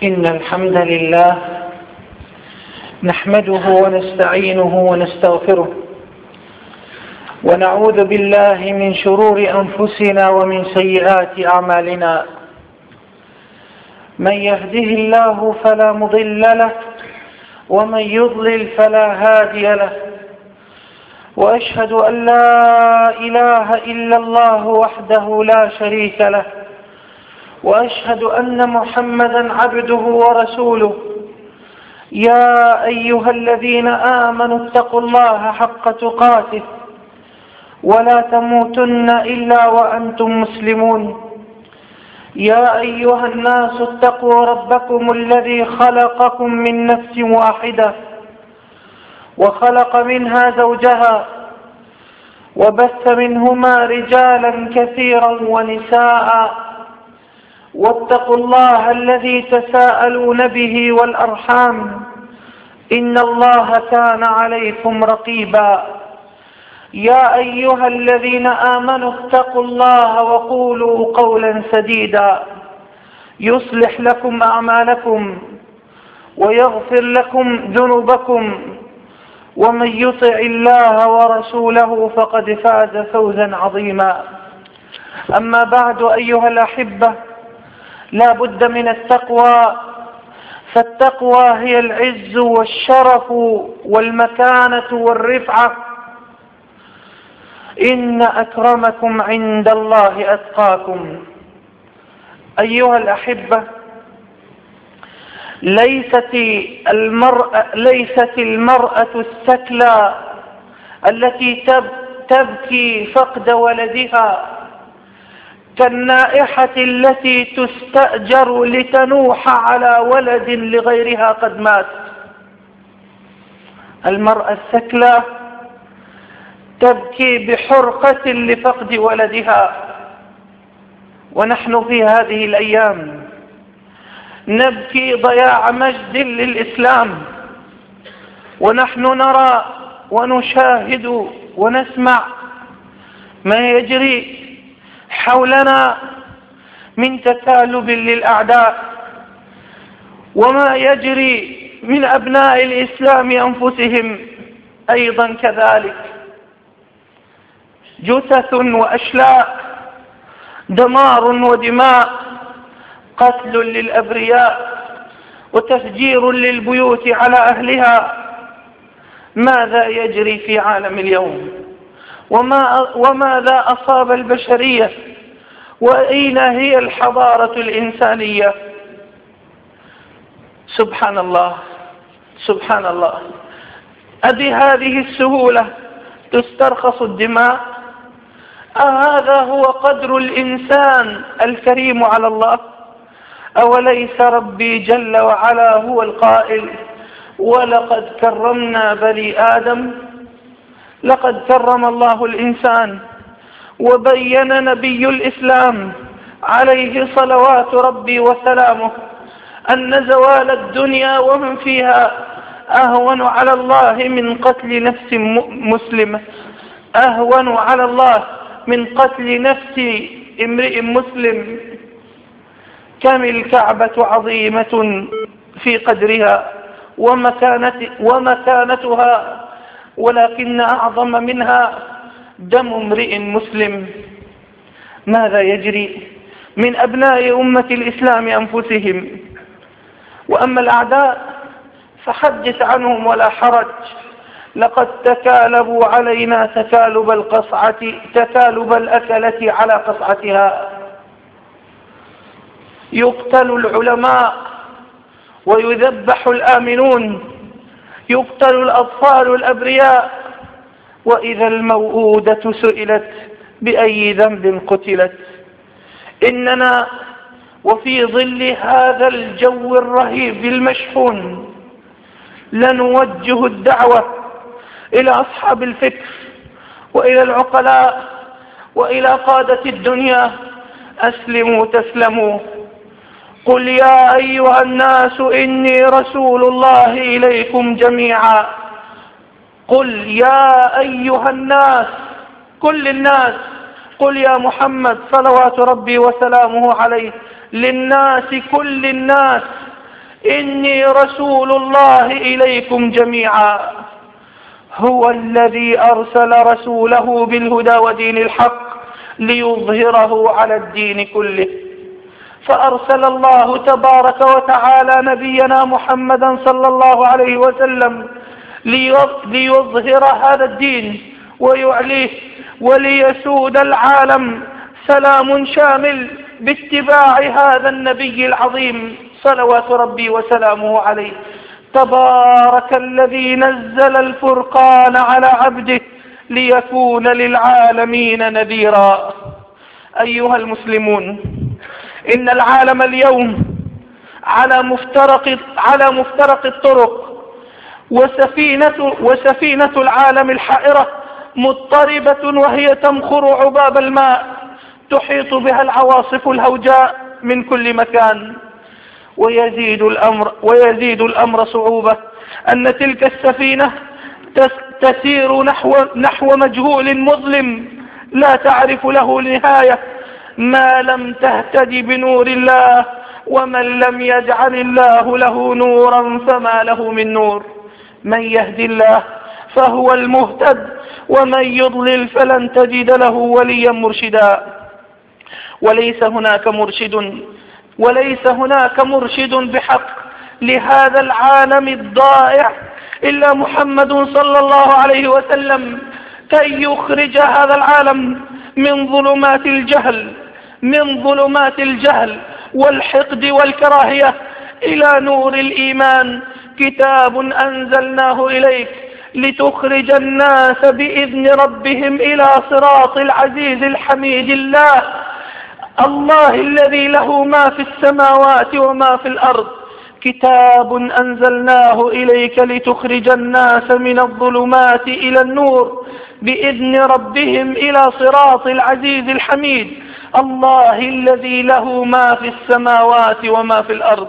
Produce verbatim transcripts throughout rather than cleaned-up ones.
إن الحمد لله نحمده ونستعينه ونستغفره ونعوذ بالله من شرور أنفسنا ومن سيئات أعمالنا. من يهده الله فلا مضل له ومن يضلل فلا هادي له، وأشهد أن لا إله إلا الله وحده لا شريك له، وأشهد أن محمدا عبده ورسوله. يا أيها الذين آمنوا اتقوا الله حق تقاته ولا تموتن إلا وأنتم مسلمون. يا أيها الناس اتقوا ربكم الذي خلقكم من نفس واحدة وخلق منها زوجها وبث منهما رجالا كثيرا ونساء، واتقوا الله الذي تساءلون به والأرحام إن الله كان عليكم رقيبا. يا أيها الذين آمنوا اتقوا الله وقولوا قولا سديدا يصلح لكم أعمالكم ويغفر لكم ذنوبكم، ومن يطع الله ورسوله فقد فاز فوزا عظيما. أما بعد أيها الأحبة، لا بد من التقوى، فالتقوى هي العز والشرف والمكانة والرفعة. إن أكرمكم عند الله أتقاكم. أيها الأحبة، ليست المرأة, ليست المرأة السكلى التي تبكي فقد ولدها كالنائحة التي تستأجر لتنوح على ولد لغيرها قد مات. المرأة السكلى تبكي بحرقة لفقد ولدها، ونحن في هذه الأيام نبكي ضياع مجد للإسلام، ونحن نرى ونشاهد ونسمع ما يجري حولنا من تكالب للأعداء، وما يجري من أبناء الإسلام أنفسهم أيضا كذلك. جثث وأشلاء، دمار ودماء، قتل للأبرياء وتفجير للبيوت على أهلها. ماذا يجري في عالم اليوم؟ وما وماذا أصاب البشرية؟ وأين هي الحضارة الإنسانية؟ سبحان الله سبحان الله. أبهذه السهولة تسترخص الدماء؟ أهذا هو قدر الإنسان الكريم على الله؟ أوليس ربي جل وعلا هو القائل: ولقد كرمنا بني آدم؟ لقد كرم الله الإنسان، وبين نبي الإسلام عليه صلوات ربي وسلامه أن زوال الدنيا ومن فيها أهون على الله من قتل نفس مسلمة، أهون على الله من قتل نفس امرئ مسلم. كم الكعبة عظيمة في قدرها ومكانت ومكانتها، ولكن أعظم منها دم امرئ مسلم. ماذا يجري من أبناء أمة الإسلام أنفسهم؟ وأما الأعداء فحدث عنهم ولا حرج. لقد تكالبوا علينا تكالب القصعة تكالب الأكلة على قصعتها. يقتل العلماء ويذبح الآمنون، يقتل الأطفال الأبرياء، وإذا الموءودة سئلت بأي ذنب قتلت. إننا وفي ظل هذا الجو الرهيب المشحون لنوجه الدعوة إلى أصحاب الفكر وإلى العقلاء وإلى قادة الدنيا: أسلموا تسلموا. قل يا أيها الناس إني رسول الله إليكم جميعا. قل يا أيها الناس، كل الناس. قل يا محمد صلوات ربي وسلامه عليه للناس كل الناس إني رسول الله إليكم جميعا. هو الذي أرسل رسوله بالهدى ودين الحق ليظهره على الدين كله. فأرسل الله تبارك وتعالى نبينا محمدا صلى الله عليه وسلم ليظهر هذا الدين ويعليه وليسود العالم سلام شامل باتباع هذا النبي العظيم صلوات ربي وسلامه عليه. تبارك الذي نزل الفرقان على عبده ليكون للعالمين نذيرا. أيها المسلمون، إن العالم اليوم على مفترق على مفترق الطرق، وسفينة وسفينة العالم الحائرة مضطربة وهي تمخر عباب الماء، تحيط بها العواصف الهوجاء من كل مكان. ويزيد الأمر ويزيد الأمر صعوبة أن تلك السفينة تسير نحو نحو مجهول مظلم لا تعرف له نهاية، ما لم تهتدي بنور الله، ومن لم يجعل الله له نورا فما له من نور. من يهد الله فهو المهتد، ومن يضلل فلن تجد له وليا مرشدا. وليس هناك مرشد وليس هناك مرشد بحق لهذا العالم الضائع إلا محمد صلى الله عليه وسلم، كي يخرج هذا العالم من ظلمات الجهل من ظلمات الجهل والحقد والكراهية إلى نور الإيمان. كتاب أنزلناه إليك لتخرج الناس بإذن ربهم إلى صراط العزيز الحميد الله الله الذي له ما في السماوات وما في الأرض. كتاب أنزلناه إليك لتخرج الناس من الظلمات إلى النور بإذن ربهم إلى صراط العزيز الحميد الله الذي له ما في السماوات وما في الأرض.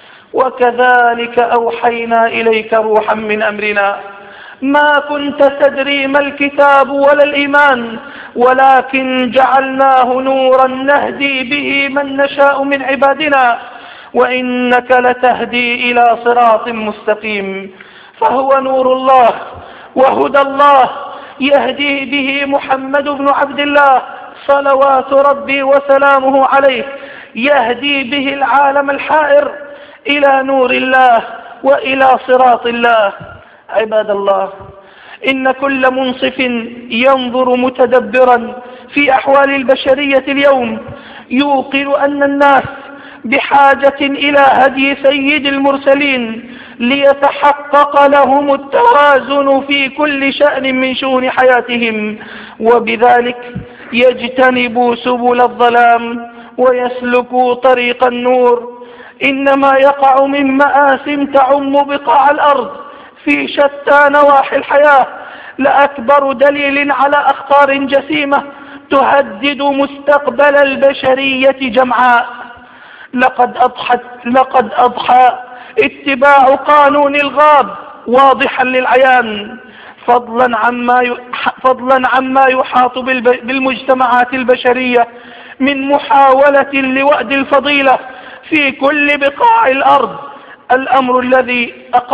وكذلك أوحينا إليك روحا من أمرنا ما كنت تدري ما الكتاب ولا الإيمان، ولكن جعلناه نورا نهدي به من نشاء من عبادنا، وإنك لتهدي إلى صراط مستقيم. فهو نور الله وهدى الله يهدي به محمد بن عبد الله صلوات ربي وسلامه عليه، يهدي به العالم الحائر إلى نور الله وإلى صراط الله. عباد الله، إن كل منصف ينظر متدبرا في أحوال البشرية اليوم يوقن أن الناس بحاجة إلى هدي سيد المرسلين ليتحقق لهم التوازن في كل شأن من شؤون حياتهم، وبذلك يجتنبوا سبل الظلام ويسلكوا طريق النور. إنما يقع من مآسٍ تعم بقاع الأرض في شتى نواحي الحياة لأكبر دليل على أخطار جسيمة تهدد مستقبل البشرية جمعاء. لقد أضحت لقد أضحى اتباع قانون الغاب واضحا للعيان، فضلا عما فضلا عما يحاط بالمجتمعات البشرية من محاولة لوأد الفضيلة في كل بقاع الأرض، الأمر الذي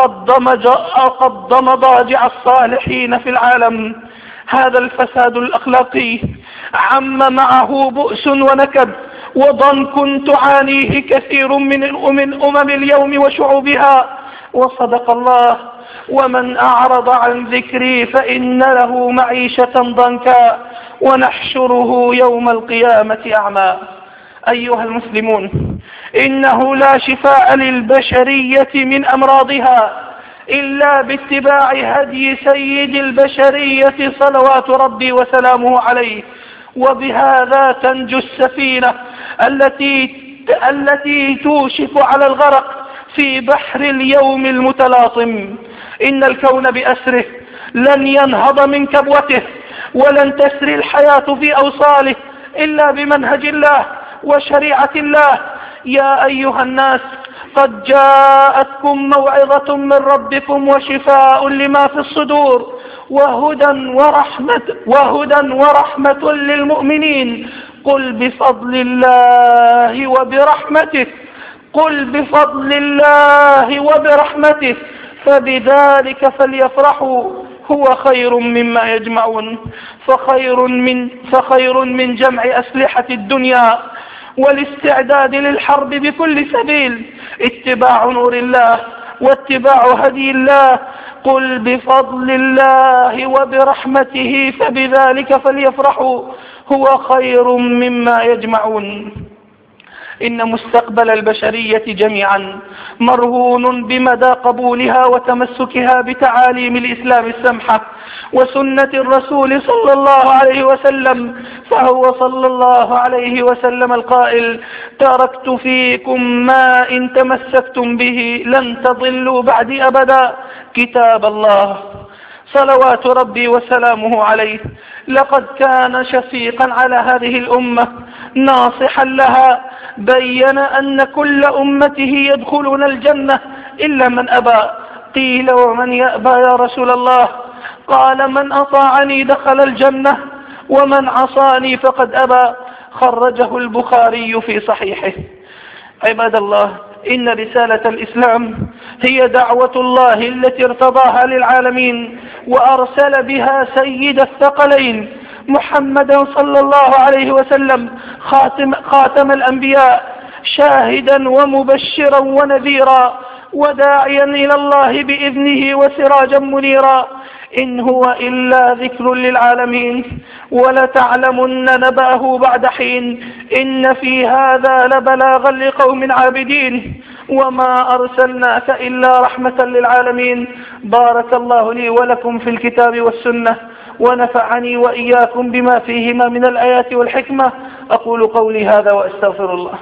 أقض مضاجع الصالحين في العالم. هذا الفساد الأخلاقي عم معه بؤس ونكد وضنك تعانيه كثير من أمم اليوم وشعوبها. وصدق الله: ومن أعرض عن ذكري فإن له معيشة ضنكا ونحشره يوم القيامة أعمى. أيها المسلمون، إنه لا شفاء للبشرية من أمراضها إلا باتباع هدي سيد البشرية صلوات ربي وسلامه عليه، وبهذا تنجو السفينة التي التي توشك على الغرق في بحر اليوم المتلاطم. إن الكون بأسره لن ينهض من كبوته، ولن تسري الحياة في أوصاله إلا بمنهج الله وشريعة الله. يا أيها الناس، قد جاءتكم موعظة من ربكم وشفاء لما في الصدور وهدى ورحمة, وهدى ورحمة للمؤمنين. قل بفضل الله وبرحمته قل بفضل الله وبرحمته فبذلك فليفرحوا هو خير مما يجمعون. فخير من, فخير من جمع أسلحة الدنيا والاستعداد للحرب بكل سبيل اتباع نور الله واتباع هدي الله. قل بفضل الله وبرحمته فبذلك فليفرحوا هو خير مما يجمعون. إن مستقبل البشرية جميعا مرهون بمدى قبولها وتمسكها بتعاليم الإسلام السمحة وسنة الرسول صلى الله عليه وسلم، فهو صلى الله عليه وسلم القائل: تركت فيكم ما إن تمسكتم به لن تضلوا بعد أبدا، كتاب الله صلوات ربي وسلامه عليه. لقد كان شفيقا على هذه الأمة ناصحا لها، بين أن كل أمته يدخلون الجنة إلا من أبى. قيل: ومن يأبى يا رسول الله؟ قال: من أطاعني دخل الجنة ومن عصاني فقد أبى. خرجه البخاري في صحيحه. عباد الله، إن رسالة الإسلام هي دعوة الله التي ارتضاها للعالمين وأرسل بها سيد الثقلين محمدا صلى الله عليه وسلم خاتم, خاتم الأنبياء، شاهدا ومبشرا ونذيرا وداعيا إلى الله بإذنه وسراجا منيرا. إن هو إلا ذكر للعالمين ولتعلمن نبأه بعد حين. إن في هذا لبلاغا لقوم عابدين وما أرسلناك إلا رحمة للعالمين. بارك الله لي ولكم في الكتاب والسنة ونفعني وإياكم بما فيهما من الآيات والحكمة. أقول قولي هذا وأستغفر الله.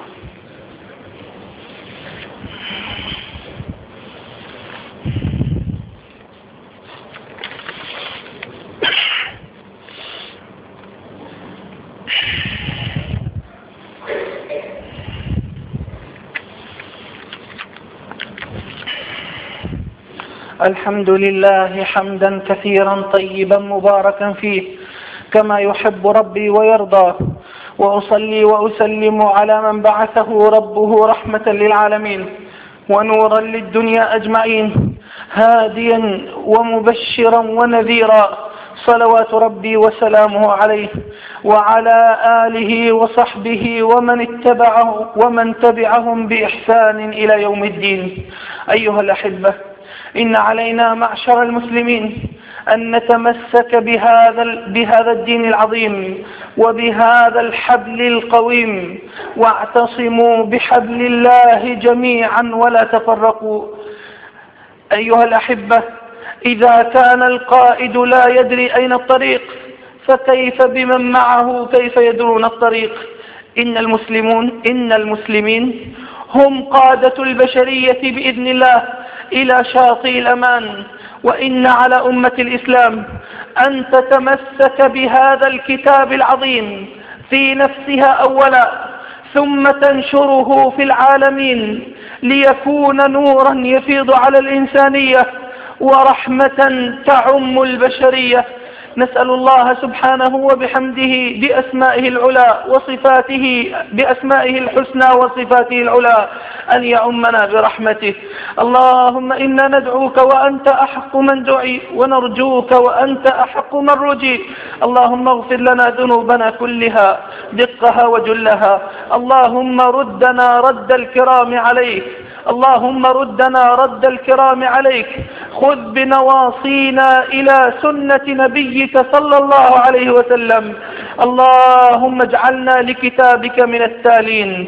الحمد لله حمدا كثيرا طيبا مباركا فيه كما يحب ربي ويرضى، وأصلي وأسلم على من بعثه ربه رحمة للعالمين ونورا للدنيا أجمعين، هاديا ومبشرا ونذيرا، صلوات ربي وسلامه عليه وعلى آله وصحبه ومن اتبعه ومن تبعهم بإحسان إلى يوم الدين. أيها الأحبة، إن علينا معشر المسلمين أن نتمسك بهذا بهذا الدين العظيم وبهذا الحبل القويم، واعتصموا بحبل الله جميعا ولا تفرقوا. أيها الأحبة، إذا كان القائد لا يدري أين الطريق فكيف بمن معه كيف يدرون الطريق؟ إن المسلمون إن المسلمين هم قادة البشرية بإذن الله إلى شاطئ الأمان، وإن على أمة الإسلام أن تتمسك بهذا الكتاب العظيم في نفسها أولا، ثم تنشره في العالمين ليكون نورا يفيض على الإنسانية ورحمة تعم البشرية. نسأل الله سبحانه وبحمده بأسمائه العلى وصفاته بأسمائه الحسنى وصفاته العلى أن يعمنا برحمته. اللهم إنا ندعوك وأنت أحق من دعي، ونرجوك وأنت أحق من رجي. اللهم اغفر لنا ذنوبنا كلها دقها وجلها. اللهم ردنا رد الكرام عليك اللهم ردنا رد الكرام عليك. خذ بنواصينا إلى سنة نبيك صلى الله عليه وسلم. اللهم اجعلنا لكتابك من التالين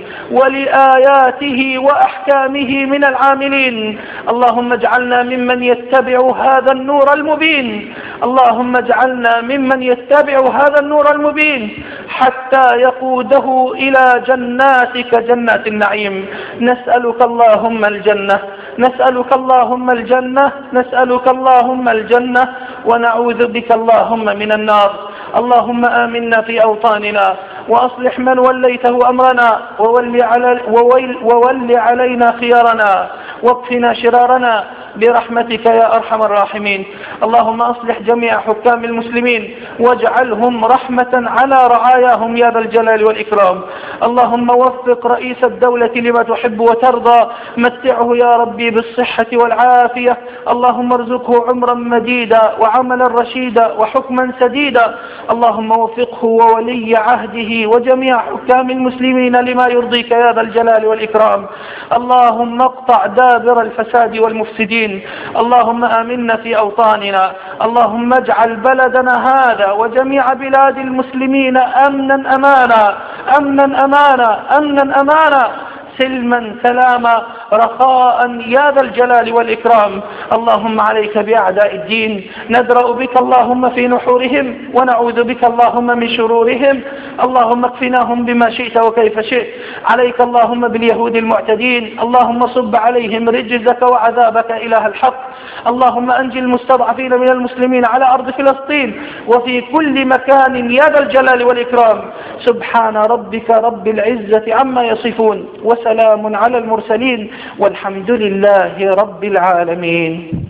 ولآياته وأحكامه من العاملين. اللهم اجعلنا ممن يتبع هذا النور المبين اللهم اجعلنا ممن يتبع هذا النور المبين حتى يقوده إلى جناتك جنات النعيم. نسألك اللهم الجنة نسألك اللهم الجنة نسألك اللهم الجنة ونعوذ بك اللهم من النار. اللهم آمنا في أوطاننا وأصلح من وليته أمرنا وول, علي وول, وول علينا خيارنا واكفنا شرارنا برحمتك يا أرحم الراحمين. اللهم أصلح جميع حكام المسلمين واجعلهم رحمة على رعاياهم يا ذا الجلال والإكرام. اللهم وفق رئيس الدولة لما تحب وترضى، متعه يا ربي بالصحة والعافية. اللهم ارزقه عمرا مديدا وعملا رشيدا وحكما سديدا. اللهم وفقه وولي عهده وجميع حكام المسلمين لما يرضيك يا ذا الجلال والإكرام. اللهم اقطع دابر الفساد والمفسدين. اللهم آمنا في أوطاننا. اللهم اجعل بلدنا هذا وجميع بلاد المسلمين أمنا أمانا أمنا أمانا أمنا أمانا سلما سلاما رخاء يا ذا الجلال والإكرام. اللهم عليك بأعداء الدين، ندرأ بك اللهم في نحورهم ونعوذ بك اللهم من شرورهم. اللهم اكفناهم بما شئت وكيف شئت. عليك اللهم باليهود المعتدين، اللهم صب عليهم رجزك وعذابك إله الحق. اللهم أنجي المستضعفين من المسلمين على أرض فلسطين وفي كل مكان يا ذا الجلال والإكرام. سبحان ربك رب العزة عما يصفون وسلام على المرسلين والحمد لله رب العالمين.